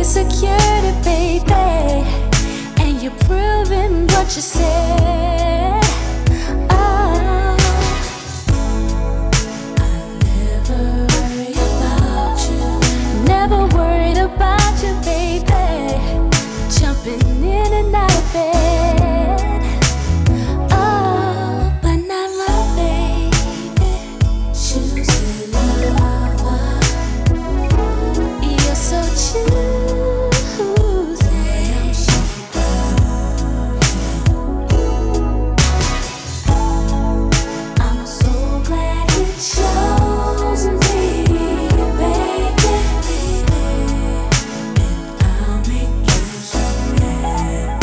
insecurity, baby, and you're proving what you said. Oh, I never worry about you, never worried about you, baby, jumping in and out of bed. Oh, but not my baby. Choosing lover, you're so choosy. I'm so proud. I'm so glad you chose me, baby. And I'll make you so happy.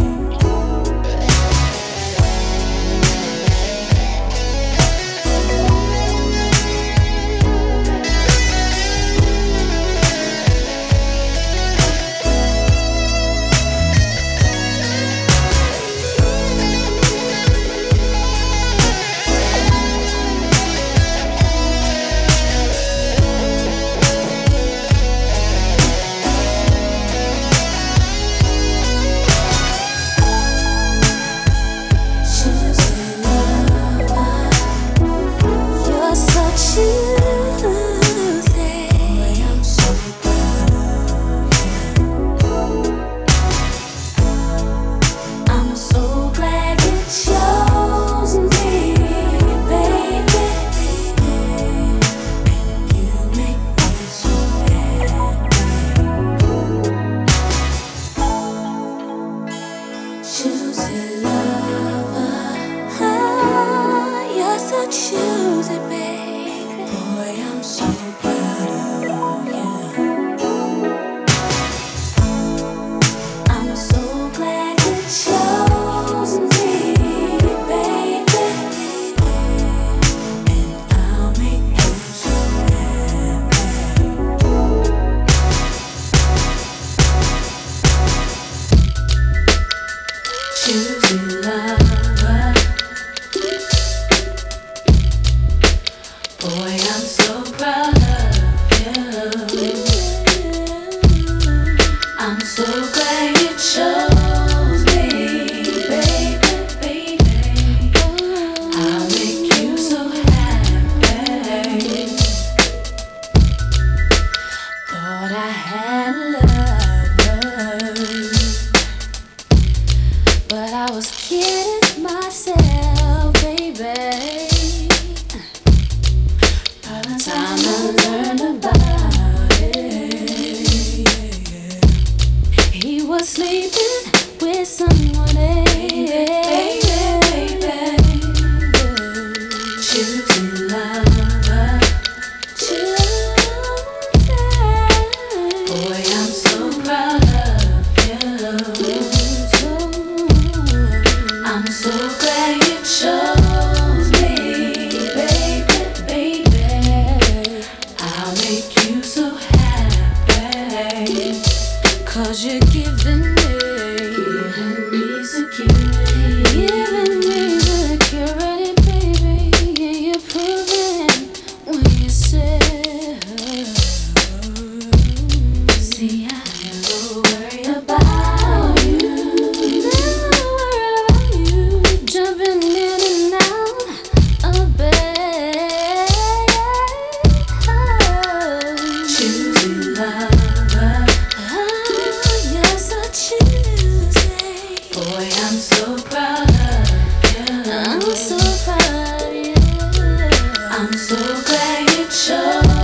Choosing lover, you're so choosy. Boy, I'm so proud. I'm so glad you chose me, baby. And you make me so happy. Choosy lover, ah, you're so choosy, baby. Boy, I'm so proud of you. I'm so glad you chose me, baby. And I'll make you so happy. Choosy lover, boy, I'm so proud of you. I'm so glad you chose me, baby. I'll make you so happy. Thought I had a lover, but I was kidding myself, baby. By the time I learned about it, he was sleeping with someone else. Choosing lover, choosing. Boy, I'm so proud of you. I'm so glad you chose me, baby. I'll make you so happy. 'Cause you're giving me security, giving me security, baby. Yeah, you're proving when you said, see, I never worry about you, never worry about you, jumping in and out of bed. Choosing lover, oh, you're so choosy. Boy, I'm so proud of you. I'm so proud of you. I'm so glad you chose